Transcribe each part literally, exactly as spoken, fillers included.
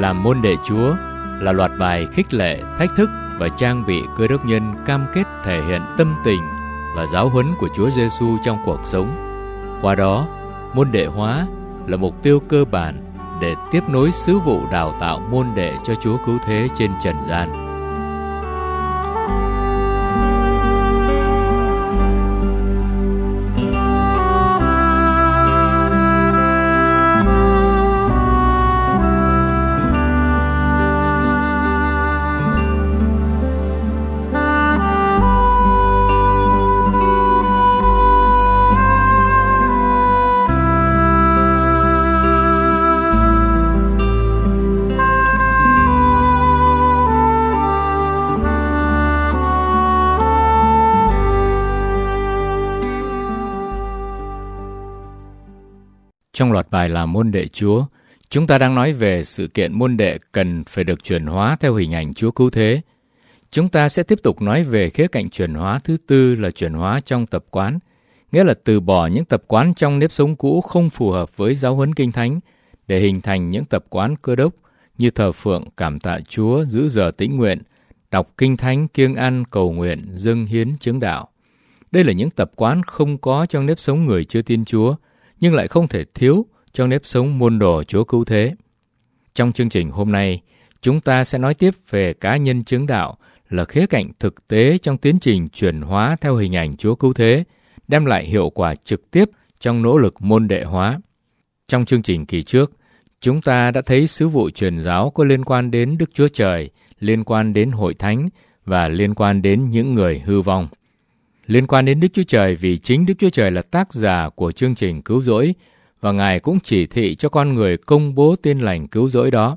Làm môn đệ Chúa là loạt bài khích lệ, thách thức và trang bị Cơ đốc nhân cam kết thể hiện tâm tình và giáo huấn của Chúa Giêsu trong cuộc sống. Qua đó, môn đệ hóa là mục tiêu cơ bản để tiếp nối sứ vụ đào tạo môn đệ cho Chúa Cứu Thế trên trần gian. Trong loạt bài Làm môn đệ Chúa, chúng ta đang nói về sự kiện môn đệ cần phải được chuyển hóa theo hình ảnh Chúa Cứu Thế. Chúng ta sẽ tiếp tục nói về khía cạnh chuyển hóa thứ tư là chuyển hóa trong tập quán, nghĩa là từ bỏ những tập quán trong nếp sống cũ không phù hợp với giáo huấn Kinh Thánh để hình thành những tập quán Cơ đốc như thờ phượng, cảm tạ Chúa, giữ giờ tĩnh nguyện, đọc Kinh Thánh, kiêng ăn, cầu nguyện, dâng hiến, chứng đạo. Đây là những tập quán không có trong nếp sống người chưa tin Chúa, nhưng lại không thể thiếu trong nếp sống môn đồ Chúa Cứu Thế. Trong chương trình hôm nay, chúng ta sẽ nói tiếp về cá nhân chứng đạo là khía cạnh thực tế trong tiến trình chuyển hóa theo hình ảnh Chúa Cứu Thế, đem lại hiệu quả trực tiếp trong nỗ lực môn đệ hóa. Trong chương trình kỳ trước, chúng ta đã thấy sứ vụ truyền giáo có liên quan đến Đức Chúa Trời, liên quan đến Hội Thánh và liên quan đến những người hư vong. Liên quan đến Đức Chúa Trời vì chính Đức Chúa Trời là tác giả của chương trình cứu rỗi và Ngài cũng chỉ thị cho con người công bố tin lành cứu rỗi đó.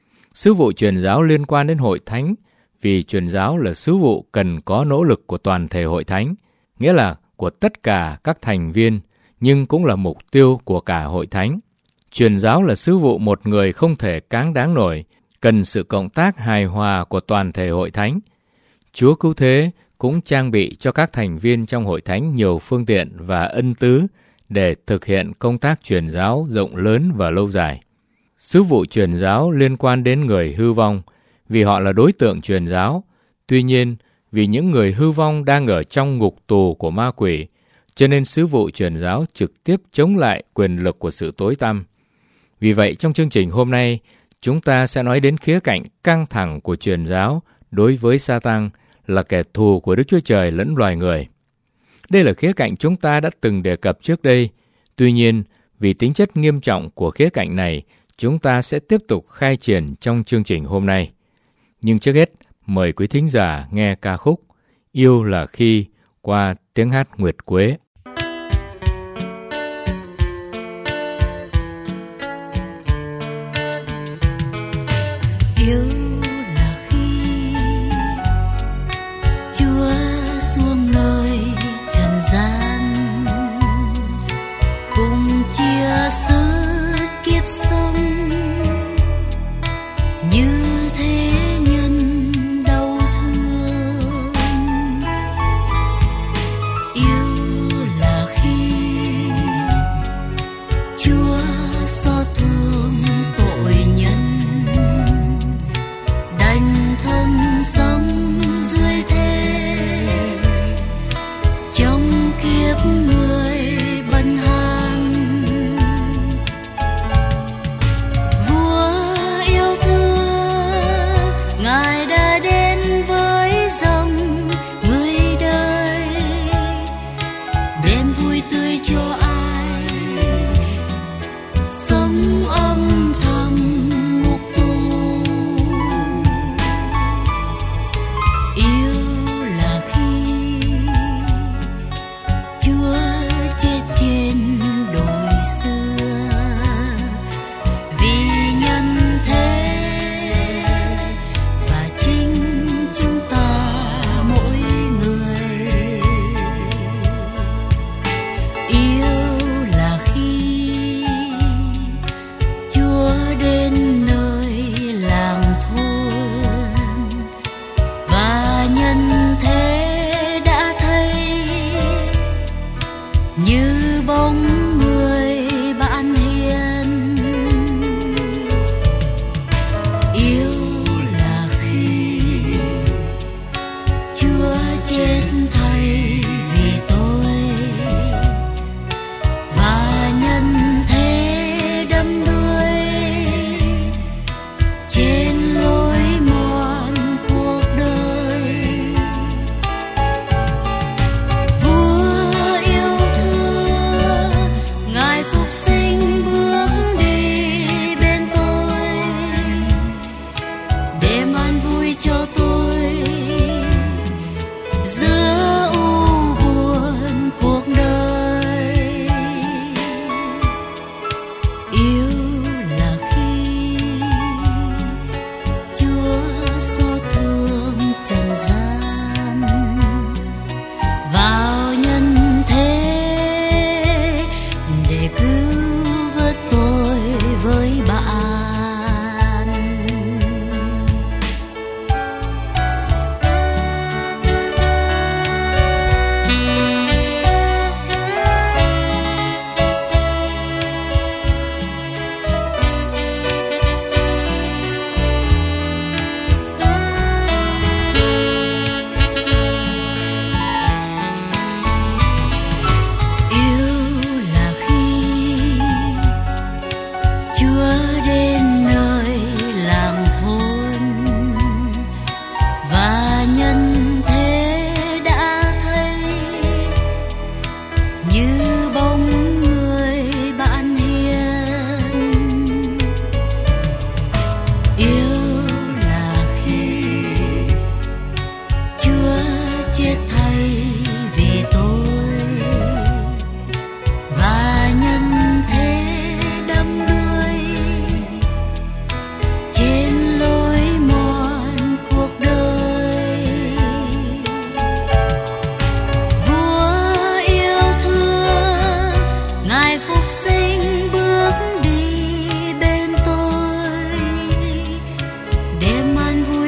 Sứ vụ truyền giáo liên quan đến Hội Thánh vì truyền giáo là sứ vụ cần có nỗ lực của toàn thể Hội Thánh, nghĩa là của tất cả các thành viên, nhưng cũng là mục tiêu của cả Hội Thánh. Truyền giáo là sứ vụ một người không thể cáng đáng nổi, cần sự cộng tác hài hòa của toàn thể Hội Thánh. Chúa Cứu Thế cũng trang bị cho các thành viên trong Hội Thánh nhiều phương tiện và ân tứ để thực hiện công tác truyền giáo rộng lớn và lâu dài. Sứ vụ truyền giáo liên quan đến người hư vong vì họ là đối tượng truyền giáo. Tuy nhiên, vì những người hư vong đang ở trong ngục tù của ma quỷ, cho nên sứ vụ truyền giáo trực tiếp chống lại quyền lực của sự tối tăm. Vì vậy, trong chương trình hôm nay, chúng ta sẽ nói đến khía cạnh căng thẳng của truyền giáo đối với Sa-tan, là kẻ thù của Đức Chúa Trời lẫn loài người. Đây là khía cạnh chúng ta đã từng đề cập trước đây. Tuy nhiên, vì tính chất nghiêm trọng của khía cạnh này, chúng ta sẽ tiếp tục khai triển trong chương trình hôm nay. Nhưng trước hết, mời quý thính giả nghe ca khúc Yêu là khi qua tiếng hát Nguyệt Quế. Yêu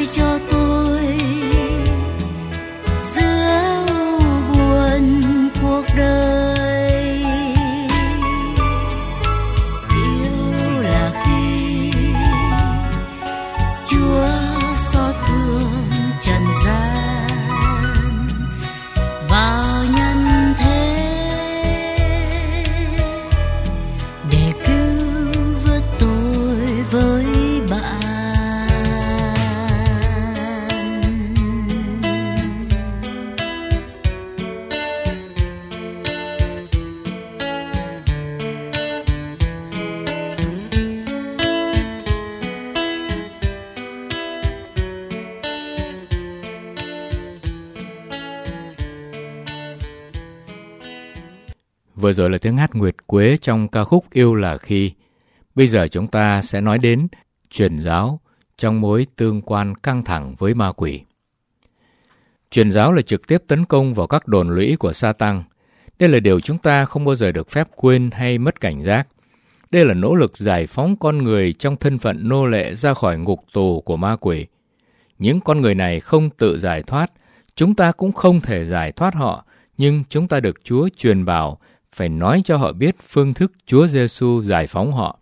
cho tôi giữa buồn cuộc đời. Yêu là khi Chúa xót thương trần gian vào nhân thế để cứu vớt tôi với bạn. Vừa rồi là tiếng hát Nguyệt Quế trong ca khúc Yêu là khi. Bây giờ chúng ta sẽ nói đến truyền giáo trong mối tương quan căng thẳng với ma quỷ. Truyền giáo là trực tiếp tấn công vào các đồn lũy của Sa-tăng. Đây là điều chúng ta không bao giờ được phép quên hay mất cảnh giác. Đây là nỗ lực giải phóng con người trong thân phận nô lệ ra khỏi ngục tù của ma quỷ. Những con người này không tự giải thoát, chúng ta cũng không thể giải thoát họ, nhưng chúng ta được Chúa truyền bảo phải nói cho họ biết phương thức Chúa Giêsu giải phóng họ.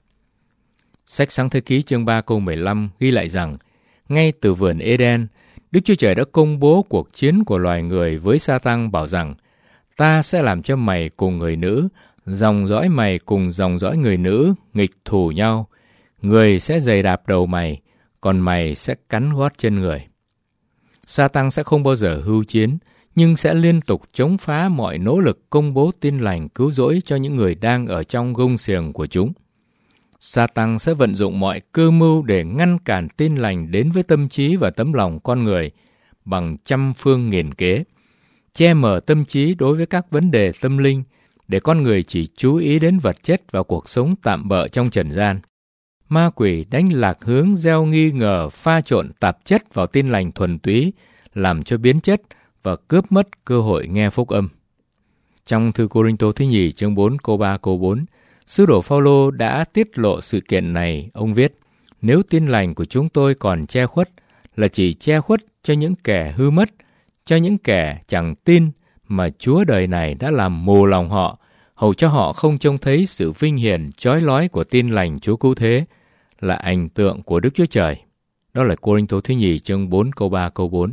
Sách Sáng Thế Ký chương ba câu mười lăm ghi lại rằng, ngay từ vườn Eden, Đức Chúa Trời đã công bố cuộc chiến của loài người với Sa-tăng bảo rằng, ta sẽ làm cho mày cùng người nữ, dòng dõi mày cùng dòng dõi người nữ nghịch thù nhau. Người sẽ giày đạp đầu mày, còn mày sẽ cắn gót chân người. Sa-tăng sẽ không bao giờ hưu chiến, nhưng sẽ liên tục chống phá mọi nỗ lực công bố tin lành cứu rỗi cho những người đang ở trong gông xiềng của chúng. Sa-tăng sẽ vận dụng mọi cơ mưu để ngăn cản tin lành đến với tâm trí và tấm lòng con người bằng trăm phương nghìn kế, che mờ tâm trí đối với các vấn đề tâm linh để con người chỉ chú ý đến vật chất và cuộc sống tạm bợ trong trần gian. Ma quỷ đánh lạc hướng, gieo nghi ngờ, pha trộn tạp chất vào tin lành thuần túy, làm cho biến chất và cướp mất cơ hội nghe phúc âm. Trong thư Cô-rinh-tô thứ nhì chương bốn câu ba câu bốn, sứ đồ Phao-lô đã tiết lộ sự kiện này. Ông viết: nếu tin lành của chúng tôi còn che khuất, là chỉ che khuất cho những kẻ hư mất, cho những kẻ chẳng tin mà Chúa đời này đã làm mù lòng họ, hầu cho họ không trông thấy sự vinh hiển chói lói của tin lành Chúa cứu thế, là ảnh tượng của Đức Chúa Trời. Đó là Cô-rinh-tô thứ nhì chương bốn câu ba câu bốn.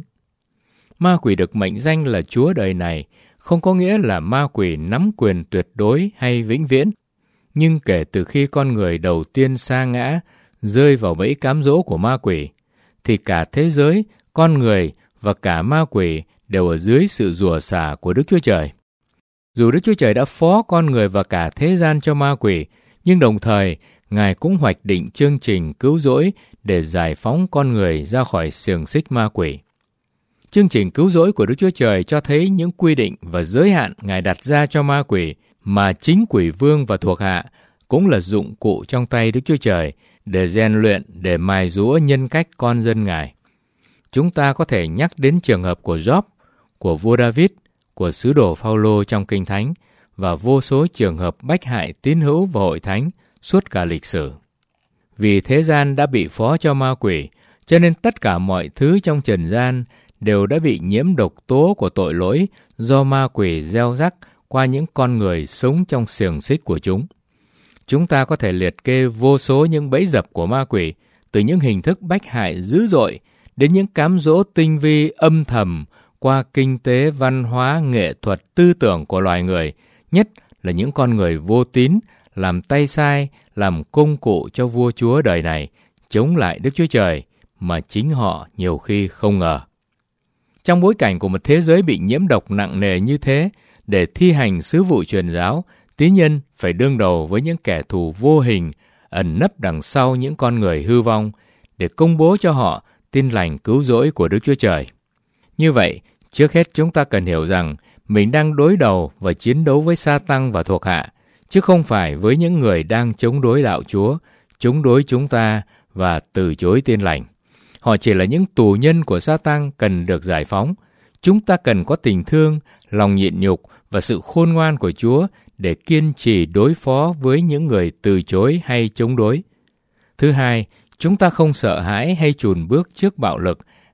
Ma quỷ được mệnh danh là Chúa đời này không có nghĩa là ma quỷ nắm quyền tuyệt đối hay vĩnh viễn. Nhưng kể từ khi con người đầu tiên sa ngã, rơi vào bẫy cám dỗ của ma quỷ, thì cả thế giới, con người và cả ma quỷ đều ở dưới sự rủa xả của Đức Chúa Trời. Dù Đức Chúa Trời đã phó con người và cả thế gian cho ma quỷ, nhưng đồng thời Ngài cũng hoạch định chương trình cứu rỗi để giải phóng con người ra khỏi xiềng xích ma quỷ. Chương trình cứu rỗi của Đức Chúa Trời cho thấy những quy định và giới hạn Ngài đặt ra cho ma quỷ, mà chính quỷ vương và thuộc hạ cũng là dụng cụ trong tay Đức Chúa Trời để rèn luyện, để mài giũa nhân cách con dân Ngài. Chúng ta có thể nhắc đến trường hợp của Job, của vua David, của sứ đồ Phao-lô trong Kinh Thánh và vô số trường hợp bách hại tín hữu và hội thánh suốt cả lịch sử. Vì thế gian đã bị phó cho ma quỷ, cho nên tất cả mọi thứ trong trần gian đều đã bị nhiễm độc tố của tội lỗi do ma quỷ gieo rắc qua những con người sống trong xiềng xích của chúng. Chúng ta có thể liệt kê vô số những bẫy dập của ma quỷ, từ những hình thức bách hại dữ dội đến những cám dỗ tinh vi âm thầm qua kinh tế, văn hóa, nghệ thuật, tư tưởng của loài người, nhất là những con người vô tín, làm tay sai, làm công cụ cho vua chúa đời này, chống lại Đức Chúa Trời mà chính họ nhiều khi không ngờ. Trong bối cảnh của một thế giới bị nhiễm độc nặng nề như thế, để thi hành sứ vụ truyền giáo, tín nhân phải đương đầu với những kẻ thù vô hình ẩn nấp đằng sau những con người hư vong để công bố cho họ tin lành cứu rỗi của Đức Chúa Trời. Như vậy, trước hết chúng ta cần hiểu rằng mình đang đối đầu và chiến đấu với Sa-tăng và thuộc hạ, chứ không phải với những người đang chống đối đạo Chúa, chống đối chúng ta và từ chối tin lành. Họ chỉ là những tù nhân của Sa-tăng cần được giải phóng. Chúng ta cần có tình thương, lòng nhịn nhục và sự khôn ngoan của Chúa để kiên trì đối phó với những người từ chối hay chống đối. Thứ hai, chúng ta không sợ hãi hay chùn bước trước bạo lực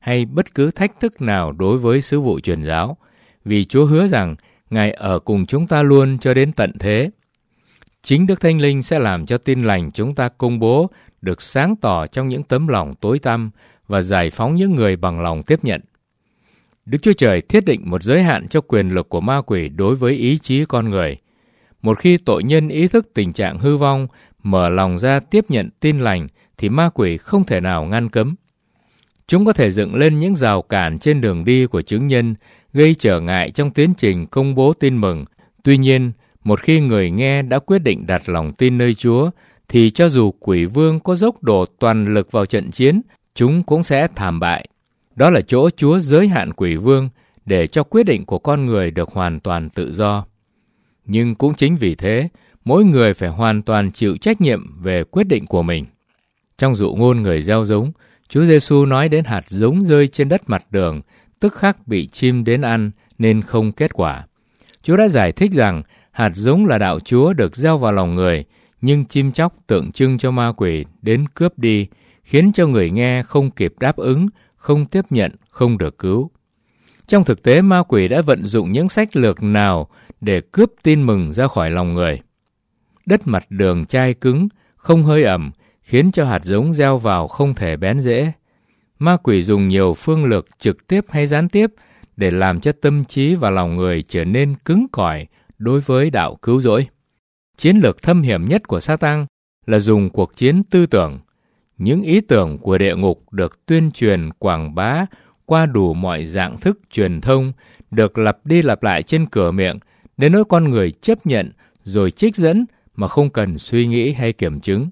hay bất cứ thách thức nào đối với sứ vụ truyền giáo, vì Chúa hứa rằng Ngài ở cùng chúng ta luôn cho đến tận thế. Chính Đức Thánh Linh sẽ làm cho tin lành chúng ta công bố được sáng tỏ trong những tấm lòng tối tăm và giải phóng những người bằng lòng tiếp nhận. Đức Chúa Trời thiết định một giới hạn cho quyền lực của ma quỷ đối với ý chí con người. Một khi tội nhân ý thức tình trạng hư vong, mở lòng ra tiếp nhận tin lành, thì ma quỷ không thể nào ngăn cấm. Chúng có thể dựng lên những rào cản trên đường đi của chứng nhân, gây trở ngại trong tiến trình công bố tin mừng. Tuy nhiên, một khi người nghe đã quyết định đặt lòng tin nơi Chúa, thì cho dù quỷ vương có dốc đổ toàn lực vào trận chiến, chúng cũng sẽ thảm bại. Đó là chỗ Chúa giới hạn quỷ vương để cho quyết định của con người được hoàn toàn tự do. Nhưng cũng chính vì thế, mỗi người phải hoàn toàn chịu trách nhiệm về quyết định của mình. Trong dụ ngôn người gieo giống, Chúa Giêsu nói đến hạt giống rơi trên đất mặt đường, tức khắc bị chim đến ăn nên không kết quả. Chúa đã giải thích rằng hạt giống là đạo Chúa được gieo vào lòng người, nhưng chim chóc tượng trưng cho ma quỷ đến cướp đi, khiến cho người nghe không kịp đáp ứng, không tiếp nhận, không được cứu. Trong thực tế, ma quỷ đã vận dụng những sách lược nào để cướp tin mừng ra khỏi lòng người. Đất mặt đường chai cứng, không hơi ẩm, khiến cho hạt giống gieo vào không thể bén rễ. Ma quỷ dùng nhiều phương lược trực tiếp hay gián tiếp để làm cho tâm trí và lòng người trở nên cứng cỏi đối với đạo cứu rỗi. Chiến lược thâm hiểm nhất của Sa-tan là dùng cuộc chiến tư tưởng. Những ý tưởng của địa ngục được tuyên truyền quảng bá qua đủ mọi dạng thức truyền thông, được lặp đi lặp lại trên cửa miệng, đến nỗi con người chấp nhận rồi trích dẫn mà không cần suy nghĩ hay kiểm chứng.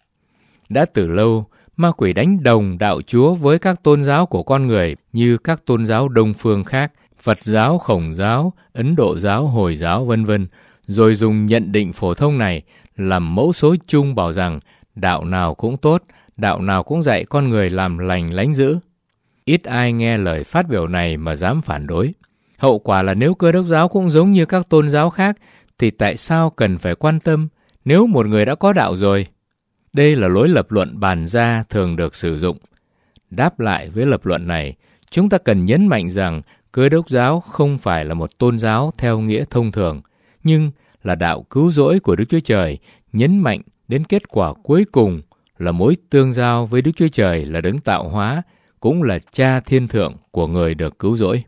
Đã từ lâu, ma quỷ đánh đồng đạo Chúa với các tôn giáo của con người như các tôn giáo Đông phương khác, Phật giáo, Khổng giáo, Ấn Độ giáo, Hồi giáo, vân vân, rồi dùng nhận định phổ thông này làm mẫu số chung bảo rằng đạo nào cũng tốt, đạo nào cũng dạy con người làm lành lánh dữ. Ít ai nghe lời phát biểu này mà dám phản đối. Hậu quả là nếu Cơ Đốc giáo cũng giống như các tôn giáo khác, thì tại sao cần phải quan tâm nếu một người đã có đạo rồi? Đây là lối lập luận bàn ra thường được sử dụng. Đáp lại với lập luận này, chúng ta cần nhấn mạnh rằng Cơ Đốc giáo không phải là một tôn giáo theo nghĩa thông thường, nhưng là đạo cứu rỗi của Đức Chúa Trời, nhấn mạnh đến kết quả cuối cùng là mối tương giao với Đức Chúa Trời là đấng tạo hóa, cũng là Cha thiên thượng của người được cứu rỗi.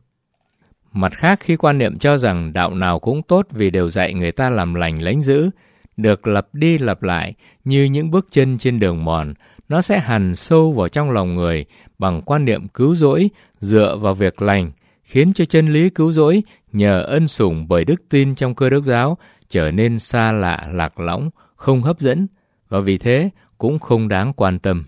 Mặt khác, khi quan niệm cho rằng đạo nào cũng tốt vì đều dạy người ta làm lành lánh dữ, được lặp đi lặp lại như những bước chân trên đường mòn, nó sẽ hằn sâu vào trong lòng người bằng quan niệm cứu rỗi dựa vào việc lành, khiến cho chân lý cứu rỗi nhờ ân sủng bởi đức tin trong Cơ Đốc giáo trở nên xa lạ, lạc lõng, không hấp dẫn, và vì thế cũng không đáng quan tâm.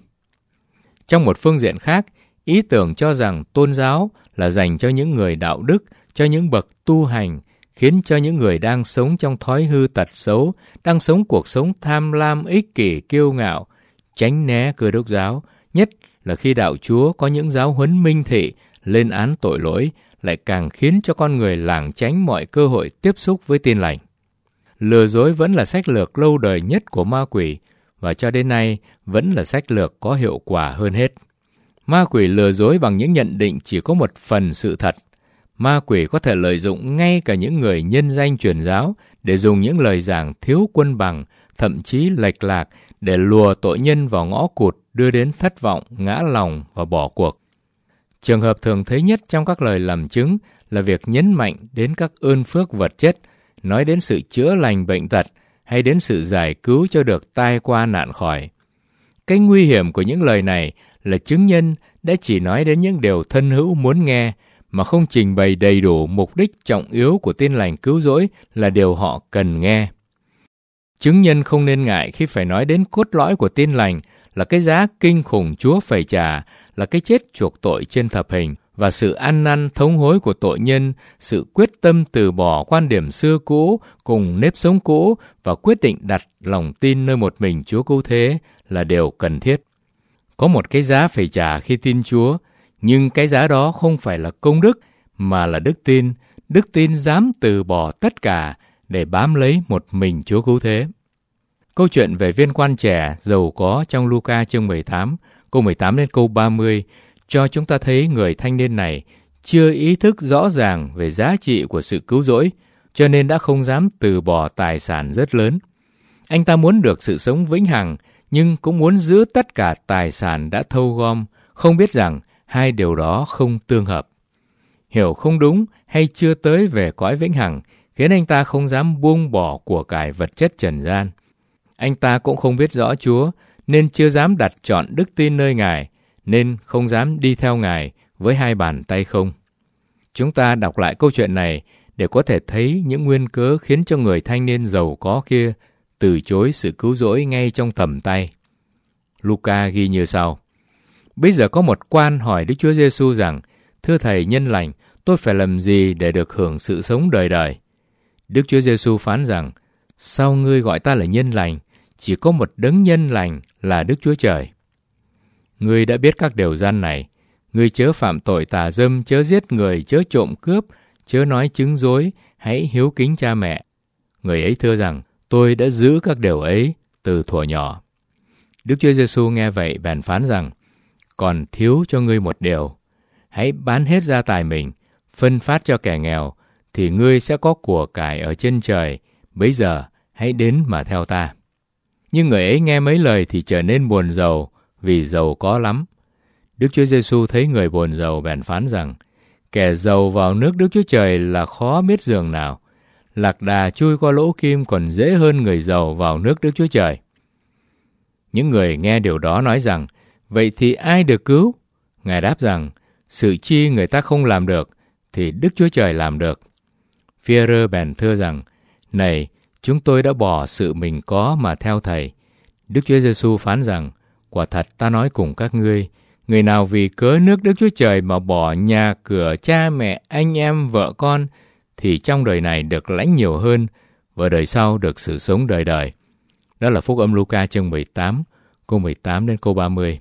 Trong một phương diện khác, ý tưởng cho rằng tôn giáo là dành cho những người đạo đức, cho những bậc tu hành, khiến cho những người đang sống trong thói hư tật xấu, đang sống cuộc sống tham lam, ích kỷ, kiêu ngạo, tránh né Cơ Đốc giáo, nhất là khi đạo Chúa có những giáo huấn minh thị, lên án tội lỗi, lại càng khiến cho con người lảng tránh mọi cơ hội tiếp xúc với tin lành. Lừa dối vẫn là sách lược lâu đời nhất của ma quỷ, và cho đến nay vẫn là sách lược có hiệu quả hơn hết. Ma quỷ lừa dối bằng những nhận định chỉ có một phần sự thật. Ma quỷ có thể lợi dụng ngay cả những người nhân danh truyền giáo để dùng những lời giảng thiếu quân bằng, thậm chí lệch lạc để lùa tội nhân vào ngõ cụt, đưa đến thất vọng, ngã lòng và bỏ cuộc. Trường hợp thường thấy nhất trong các lời làm chứng là việc nhấn mạnh đến các ơn phước vật chất, nói đến sự chữa lành bệnh tật hay đến sự giải cứu cho được tai qua nạn khỏi. Cái nguy hiểm của những lời này là chứng nhân đã chỉ nói đến những điều thân hữu muốn nghe, mà không trình bày đầy đủ mục đích trọng yếu của tin lành cứu rỗi là điều họ cần nghe. Chứng nhân không nên ngại khi phải nói đến cốt lõi của tin lành là cái giá kinh khủng Chúa phải trả, là cái chết chuộc tội trên thập hình, và sự ăn năn thống hối của tội nhân, sự quyết tâm từ bỏ quan điểm xưa cũ cùng nếp sống cũ và quyết định đặt lòng tin nơi một mình Chúa cứu thế là điều cần thiết. Có một cái giá phải trả khi tin Chúa, nhưng cái giá đó không phải là công đức, mà là đức tin. Đức tin dám từ bỏ tất cả để bám lấy một mình Chúa cứu thế. Câu chuyện về viên quan trẻ giàu có trong Luca chương mười tám, câu mười tám đến câu ba mươi, cho chúng ta thấy người thanh niên này chưa ý thức rõ ràng về giá trị của sự cứu rỗi, cho nên đã không dám từ bỏ tài sản rất lớn. Anh ta muốn được sự sống vĩnh hằng, nhưng cũng muốn giữ tất cả tài sản đã thâu gom, không biết rằng hai điều đó không tương hợp. Hiểu không đúng hay chưa tới về cõi vĩnh hằng khiến anh ta không dám buông bỏ của cải vật chất trần gian. Anh ta cũng không biết rõ Chúa, nên chưa dám đặt trọn đức tin nơi Ngài, nên không dám đi theo Ngài với hai bàn tay không. Chúng ta đọc lại câu chuyện này để có thể thấy những nguyên cớ khiến cho người thanh niên giàu có kia từ chối sự cứu rỗi ngay trong tầm tay. Luca ghi như sau: Bây giờ có một quan hỏi Đức Chúa Giêsu rằng: Thưa Thầy nhân lành, tôi phải làm gì để được hưởng sự sống đời đời? Đức Chúa Giêsu phán rằng: Sao ngươi gọi ta là nhân lành? Chỉ có một đấng nhân lành là Đức Chúa Trời. Ngươi đã biết các điều răn này: Ngươi chớ phạm tội tà dâm, chớ giết người, chớ trộm cướp, chớ nói chứng dối, hãy hiếu kính cha mẹ. Người ấy thưa rằng: Tôi đã giữ các điều ấy từ thuở nhỏ. Đức Chúa Giêsu nghe vậy bèn phán rằng: Còn thiếu cho ngươi một điều. Hãy bán hết gia tài mình, phân phát cho kẻ nghèo, thì ngươi sẽ có của cải ở trên trời. Bấy giờ hãy đến mà theo ta. Nhưng người ấy nghe mấy lời thì trở nên buồn rầu, vì giàu có lắm. Đức Chúa Giêsu thấy người buồn rầu bèn phán rằng: Kẻ giàu vào nước Đức Chúa Trời là khó biết dường nào. Lạc đà chui qua lỗ kim còn dễ hơn người giàu vào nước Đức Chúa Trời. Những người nghe điều đó nói rằng: Vậy thì ai được cứu? Ngài đáp rằng: Sự chi người ta không làm được, thì Đức Chúa Trời làm được. Phi-e-rơ bèn thưa rằng: Này, chúng tôi đã bỏ sự mình có mà theo Thầy. Đức Chúa Giêsu phán rằng: Quả thật ta nói cùng các ngươi, người nào vì cớ nước Đức Chúa Trời mà bỏ nhà cửa, cha mẹ, anh em, vợ con, thì trong đời này được lãnh nhiều hơn, và đời sau được sự sống đời đời. Đó là Phúc âm Luca chương mười tám, câu mười tám đến câu ba mươi.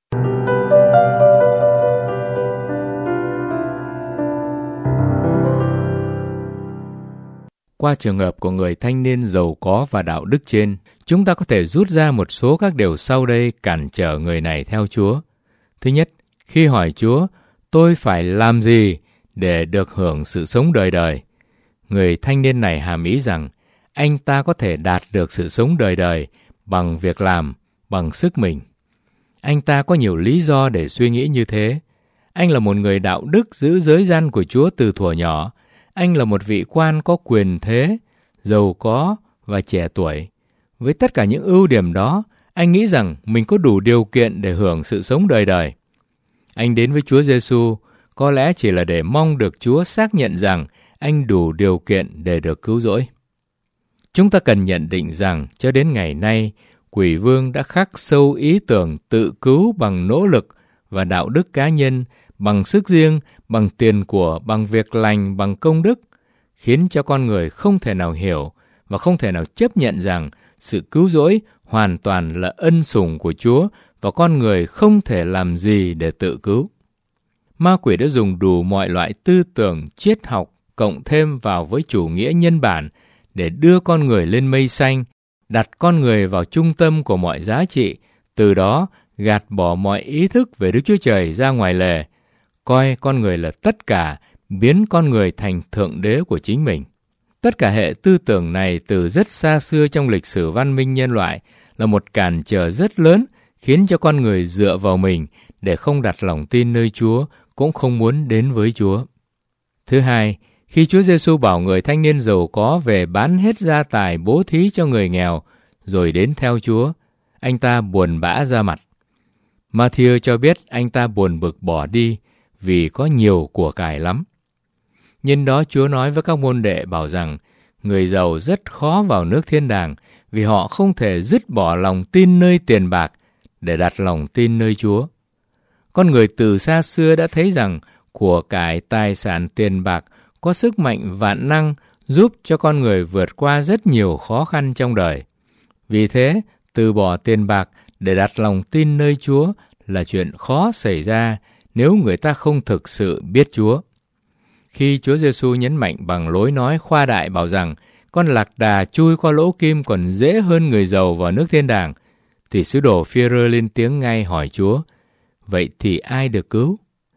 Qua trường hợp của người thanh niên giàu có và đạo đức trên, chúng ta có thể rút ra một số các điều sau đây cản trở người này theo Chúa. Thứ nhất, khi hỏi Chúa, tôi phải làm gì để được hưởng sự sống đời đời? Người thanh niên này hàm ý rằng, anh ta có thể đạt được sự sống đời đời bằng việc làm, bằng sức mình. Anh ta có nhiều lý do để suy nghĩ như thế. Anh là một người đạo đức giữ giới răn của Chúa từ thuở nhỏ. Anh là một vị quan có quyền thế, giàu có và trẻ tuổi. Với tất cả những ưu điểm đó, anh nghĩ rằng mình có đủ điều kiện để hưởng sự sống đời đời. Anh đến với Chúa Giêsu có lẽ chỉ là để mong được Chúa xác nhận rằng anh đủ điều kiện để được cứu rỗi. Chúng ta cần nhận định rằng cho đến ngày nay, Quỷ vương đã khắc sâu ý tưởng tự cứu bằng nỗ lực và đạo đức cá nhân, bằng sức riêng, bằng tiền của, bằng việc lành, bằng công đức, khiến cho con người không thể nào hiểu và không thể nào chấp nhận rằng sự cứu rỗi hoàn toàn là ân sủng của Chúa và con người không thể làm gì để tự cứu. Ma quỷ đã dùng đủ mọi loại tư tưởng, triết học cộng thêm vào với chủ nghĩa nhân bản để đưa con người lên mây xanh, đặt con người vào trung tâm của mọi giá trị, từ đó gạt bỏ mọi ý thức về Đức Chúa Trời ra ngoài lề, coi con người là tất cả, biến con người thành thượng đế của chính mình. Tất cả hệ tư tưởng này từ rất xa xưa trong lịch sử văn minh nhân loại là một cản trở rất lớn khiến cho con người dựa vào mình để không đặt lòng tin nơi Chúa, cũng không muốn đến với Chúa. Thứ hai, khi Chúa Giêsu bảo người thanh niên giàu có về bán hết gia tài bố thí cho người nghèo, rồi đến theo Chúa, anh ta buồn bã ra mặt. Ma-thi-ơ cho biết anh ta buồn bực bỏ đi vì có nhiều của cải lắm. Nhân đó Chúa nói với các môn đệ bảo rằng người giàu rất khó vào nước thiên đàng vì họ không thể dứt bỏ lòng tin nơi tiền bạc để đặt lòng tin nơi Chúa. Con người từ xa xưa đã thấy rằng của cải, tài sản, tiền bạc có sức mạnh vạn năng giúp cho con người vượt qua rất nhiều khó khăn trong đời. Vì thế, từ bỏ tiền bạc để đặt lòng tin nơi Chúa là chuyện khó xảy ra nếu người ta không thực sự biết Chúa. Khi Chúa Giêsu nhấn mạnh bằng lối nói khoa đại bảo rằng con lạc đà chui qua lỗ kim còn dễ hơn người giàu vào nước thiên đàng, thì sứ đồ Phi-e-rơ lên tiếng ngay hỏi Chúa: vậy thì ai được cứu?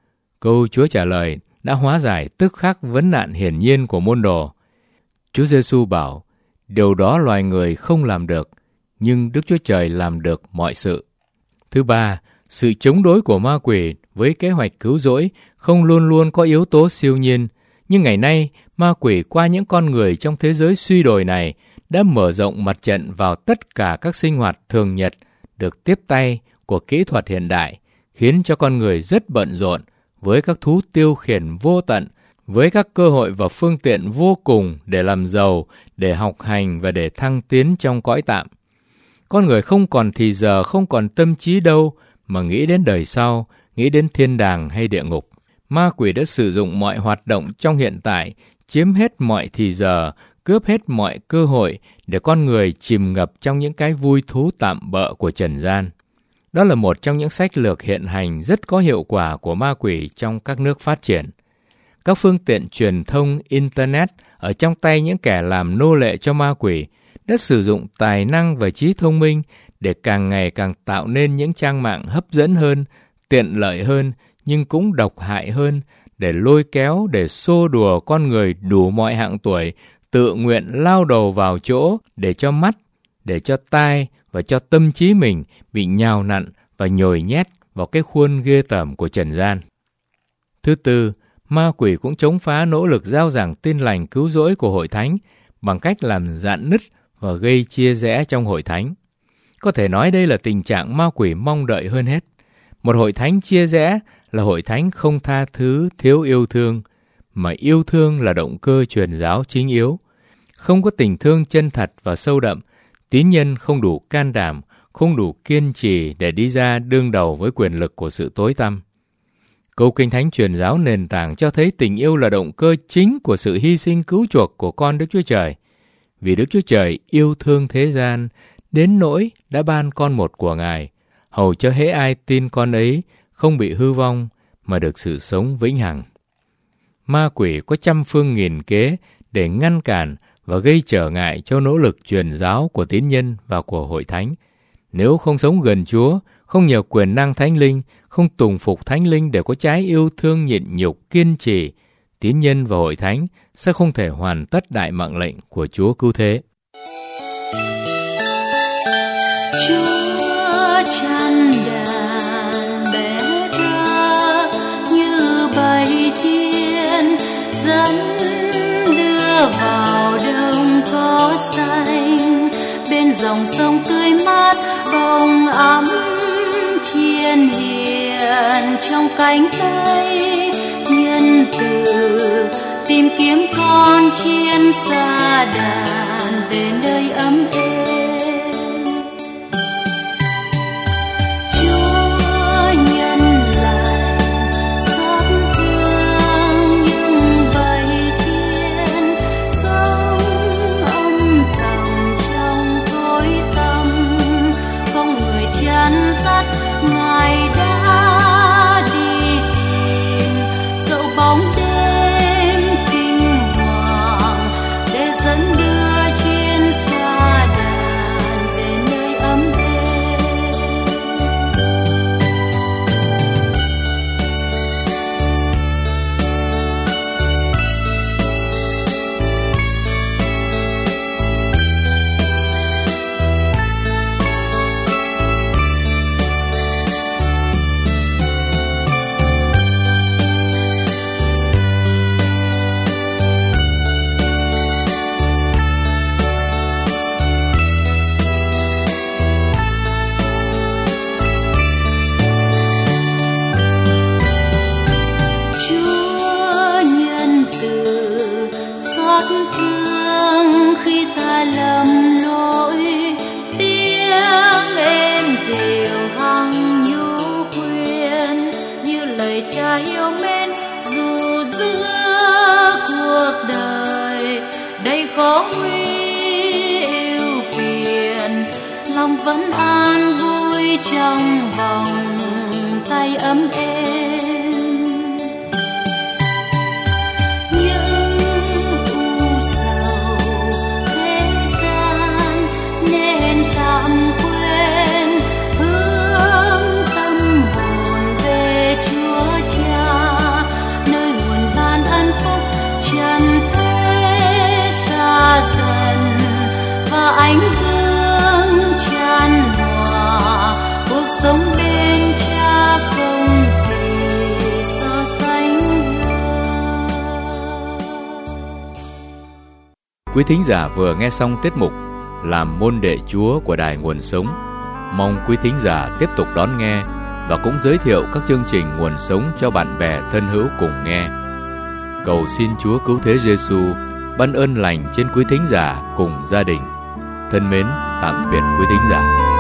Câu Chúa trả lời đã hóa giải tức khắc vấn nạn hiển nhiên của môn đồ. Chúa Giêsu bảo, điều đó loài người không làm được, nhưng Đức Chúa Trời làm được mọi sự. Thứ ba, sự chống đối của ma quỷ với kế hoạch cứu rỗi không luôn luôn có yếu tố siêu nhiên, nhưng ngày nay ma quỷ qua những con người trong thế giới suy đồi này đã mở rộng mặt trận vào tất cả các sinh hoạt thường nhật được tiếp tay của kỹ thuật hiện đại, khiến cho con người rất bận rộn với các thú tiêu khiển vô tận, với các cơ hội và phương tiện vô cùng để làm giàu, để học hành và để thăng tiến trong cõi tạm. Con người không còn thì giờ, không còn tâm trí đâu mà nghĩ đến đời sau, nghĩ đến thiên đàng hay địa ngục. Ma quỷ đã sử dụng mọi hoạt động trong hiện tại, chiếm hết mọi thì giờ, cướp hết mọi cơ hội để con người chìm ngập trong những cái vui thú tạm bợ của trần gian. Đó là một trong những sách lược hiện hành rất có hiệu quả của ma quỷ trong các nước phát triển. Các phương tiện truyền thông Internet ở trong tay những kẻ làm nô lệ cho ma quỷ đã sử dụng tài năng và trí thông minh để càng ngày càng tạo nên những trang mạng hấp dẫn hơn, tiện lợi hơn, nhưng cũng độc hại hơn, để lôi kéo, để xô đùa con người đủ mọi hạng tuổi, tự nguyện lao đầu vào chỗ để cho mắt, để cho tai và cho tâm trí mình bị nhào nặn và nhồi nhét vào cái khuôn ghê tởm của trần gian. Thứ tư, ma quỷ cũng chống phá nỗ lực rao giảng tin lành cứu rỗi của hội thánh bằng cách làm rạn nứt và gây chia rẽ trong hội thánh. Có thể nói đây là tình trạng ma quỷ mong đợi hơn hết. Một hội thánh chia rẽ là hội thánh không tha thứ, thiếu yêu thương, mà yêu thương là động cơ truyền giáo chính yếu. Không có tình thương chân thật và sâu đậm, tín nhân không đủ can đảm, không đủ kiên trì để đi ra đương đầu với quyền lực của sự tối tăm. Câu Kinh Thánh truyền giáo nền tảng cho thấy tình yêu là động cơ chính của sự hy sinh cứu chuộc của con Đức Chúa Trời. Vì Đức Chúa Trời yêu thương thế gian, đến nỗi đã ban con một của Ngài, hầu cho hễ ai tin con ấy không bị hư vong mà được sự sống vĩnh hằng. Ma quỷ có trăm phương nghìn kế để ngăn cản và gây trở ngại cho nỗ lực truyền giáo của tín nhân và của hội thánh. Nếu không sống gần Chúa, không nhờ quyền năng Thánh Linh, không tùng phục Thánh Linh để có trái yêu thương nhịn nhục kiên trì, tín nhân và hội thánh sẽ không thể hoàn tất đại mạng lệnh của Chúa cứu thế. Chúa chăn đàn bé thơ như bầy chiên, dẫn đưa vào đồng cỏ xanh, bên dòng sông tươi mát bồng ấm chiên hiền trong cánh tay nhân từ, tìm kiếm con chiên xa đàn về nơi ấm êm. Chúa nhân lành xót thương những bầy chiên, sống âm thầm trong tối tăm, không người chăn dắt Ngài đã đi tìm dẫu bóng đêm kinh hoàng, để dẫn đưa chiên xa đàn về nơi ấm êm. Chúa nhân từ xót thương khi ta lầm lỗi, tiếng êm dịu hằng nhu khuyên như lời Cha yêu mến. Dù giữa cuộc đời đầy khó nguy ưu phiền, lòng vẫn an vui trong vòng tay ấm êm. Hãy Quý thính giả vừa nghe xong tiết mục Làm môn đệ Chúa của Đài Nguồn Sống. Mong quý thính giả tiếp tục đón nghe và cũng giới thiệu các chương trình Nguồn Sống cho bạn bè thân hữu cùng nghe. Cầu xin Chúa Cứu Thế Giêsu ban ơn lành trên quý thính giả cùng gia đình. Thân mến, tạm biệt quý thính giả.